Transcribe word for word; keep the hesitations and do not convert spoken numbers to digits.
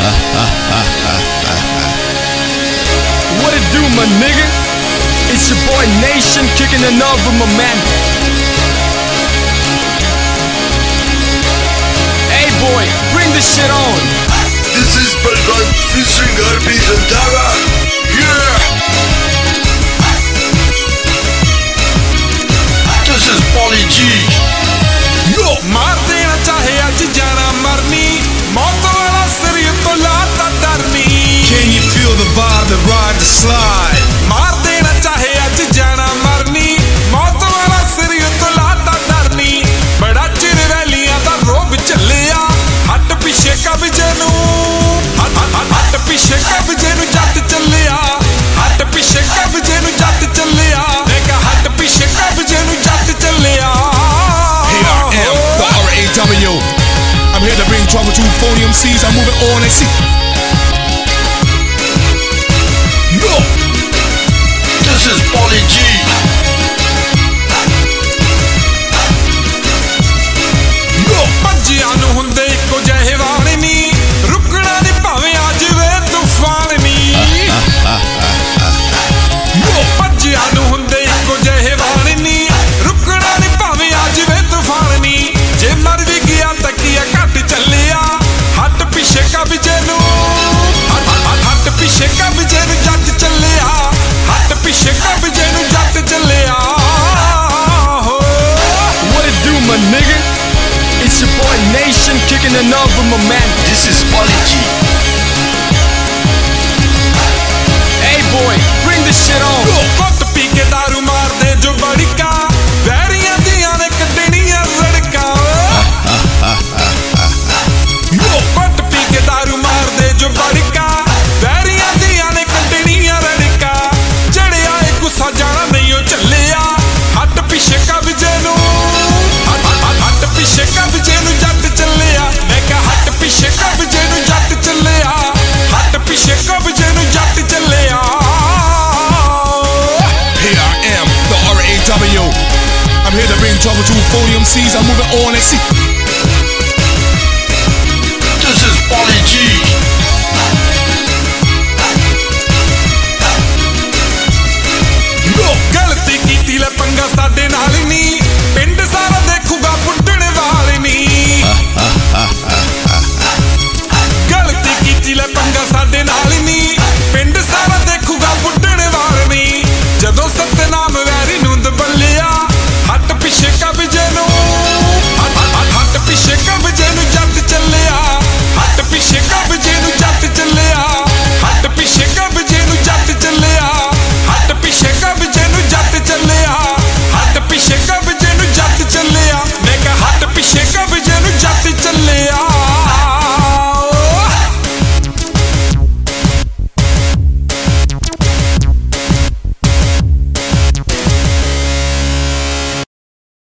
What it do, my nigga? It's your boy Nation kicking another, my man. Hey boy, bring this shit on. This is Balram featuring Harbi Zandara. Yeah. This is Polly G. Yo, maar dena chahe aj jana marni, maut wala sariye to lata darni. Can you feel the vibe that ride the slide? Maar dena chahe aj jana marni, maut wala sariye to lata darni. Bada chir raliyan da rob ਚੱਲਿਆ, ਹੱਟ ਪਿੱਛੇ ਕਬਜੇ ਨੂੰ, ਹੱਟ ਪਿੱਛੇ ਕਬਜੇ ਨੂੰ ਜੱਟ ਚੱਲਿਆ, ਹੱਟ ਪਿੱਛੇ ਕਬਜੇ ਨੂੰ ਜੱਟ ਚੱਲਿਆ, ਮੈਂ ਕਹਾਂ ਹੱਟ ਪਿੱਛੇ ਕਬਜੇ ਨੂੰ ਜੱਟ ਚੱਲਿਆ. Here I am, the R A W. I'm here to bring trouble to phony M Cs. I'm moving on and see. Yo, This is Polly G. yo. ਭੱਜਿਆਂ ਨੂੰ ਹੁੰਦੇ ਇੱਕੋ ਜਿਹੇ ਵਾਲੇ ਨੀ, ਰੁਕਣਾ ਨੀ ਭਾਵੇਂ ਆ ਜਾਵੇ ਤੂਫਾਨ ਨੀ. ਭੱਜਿਆਂ ਨੂੰ ਹੁੰਦੇ ਇੱਕੋ ਜਿਹੇ ਵਾਲੇ ਨੀ, ਰੁਕਣਾ ਨੀ ਭਾਵੇਂ ਆ ਜਾਵੇ ਤੂਫਾਨ ਨੀ. ਜੇ ਮਰ ਵੀ ਗਿਆ ਤਾਂ ਕੀ ਆ ਘੱਟ ਚੱਲਿਆ, ਹੱਟ ਪਿੱਛੇ ਕਬਜੇ ਨੂੰ, ਹੱਟ ਪਿੱਛੇ ਕਬਜੇ ਨੂੰ ਜੱਟ ਚੱਲਿਆ, ਹੱਟ ਪਿੱਛੇ ਕਬਜੇ ਨੂੰ ਜੱਟ ਚੱਲਿਆ. What it do, my nigga? It's your boy Nation kicking another, my man. This is Polly G. Hey boy, bring this shit on. ਕੁੱਟ ਪੀ ਕੇ ਦਾਰੂ ਮਾਰਦੇ ਜੋ ਬੜਕਾ, ਵੈਰੀਆਂ ਦੀਆਂ ਨੇ ਕੱਢਣੀਆਂ ਰੜਕਾਂ. ਕੁੱਟ ਪੀ ਕੇ ਦਾਰੂ ਮਾਰਦੇ ਜੋ ਬੜਕਾ, ਵੈਰੀਆਂ ਦੀਆਂ ਨੇ ਕੱਢਣੀਆਂ ਰੜਕਾਂ. ਚੜਿਆ ਏ ਗੁੱਸਾ ਜਾਣਾ ਨਹੀਂ ਉਹ ਚੱਲਿਆ, ਹੱਟ ਪਿੱਛੇ ਕਬਜੇ ਨੂੰ, ਹੱਟ ਪਿੱਛੇ ਕਬਜੇ ਨੂੰ ਜੱਟ ਚੱਲਿਆ, ਮੈਂ ਕਿਹਾ ਹੱਟ ਪਿੱਛੇ ਕਬਜੇ ਨੂੰ ਜੱਟ ਚੱਲਿਆ, ਹੱਟ ਪਿੱਛੇ ਕਬਜੇ ਨੂੰ ਜੱਟ ਚੱਲਿਆ. Here I am, the R A W. I'm here to bring trouble to phony M Cs. I'm moving on and see.